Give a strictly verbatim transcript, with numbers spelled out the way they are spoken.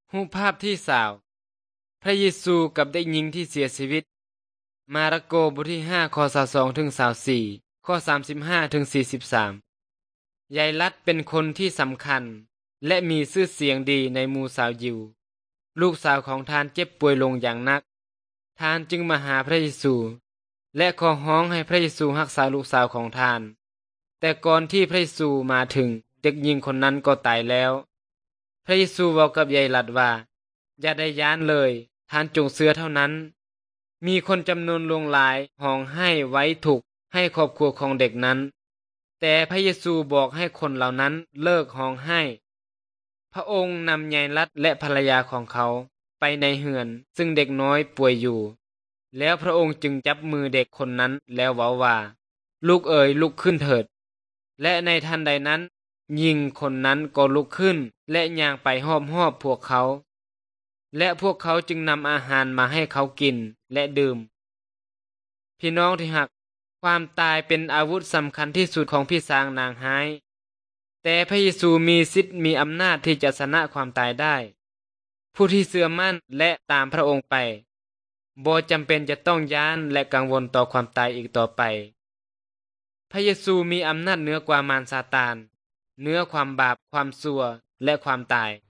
รูปภาพที่สาวพระเยซูกับเด็กหญิงที่เสียชีวิตมาระโกบทที่ห้าข้อยี่สิบสองถึงยี่สิบสี่ข้อสามสิบห้าถึงสี่สิบสามยายรัดเป็นคนที่สำคัญและมีชื่อเสียงดีในหมู่สาวยิวลูกสาวของทานเจ็บป่วยลงอย่างนักทานจึงมาหาพระเยซูและขอร้องให้พระเยซูรักษาลูกสาวของทานแต่ก่อนที่พระเยซูมาถึงเด็กหญิงคนนั้นก็ตายแล้วพระเยซูบอกกับยายรัดว่าอย่าได้ย้านเลยทานจงเชื่อเท่านั้นมีคนจำนวนลงหลายห้องให้ไว้ถูกให้ครอบครัวของเด็กนั้นแต่พระเยซูบอกให้คนเหล่านั้นเลิกห้องให้พระองค์นำยายรัดและภรรยาของเขาไปในเฮือนซึ่งเด็กน้อยป่วยอยู่แล้วพระองค์จึงจับมือเด็กคนนั้นแล้วเว้าว่าลูกเอ๋ยลุกขึ้นเถิดและในทันใดนั้นหญิงคนนั้นก็ลุกขึ้นและย่างไปหอบๆพวกเขาและพวกเขาจึงนำอาหารมาให้เขากินและดื่มพี่น้องที่หักความตายเป็นอาวุธสำคัญที่สุดของพี่สางนางร้ายแต่พระเยซูมีสิทธิ์มีอำนาจที่จะชนะความตายได้ผู้ที่เชื่อมั่นและตามพระองค์ไปบ่จำเป็นจะต้องย้านและกังวลต่อความตายอีกต่อไปพระเยซูมีอำนาจเหนือกว่ามารซาตานเหนือความบาปความชั่วและความตาย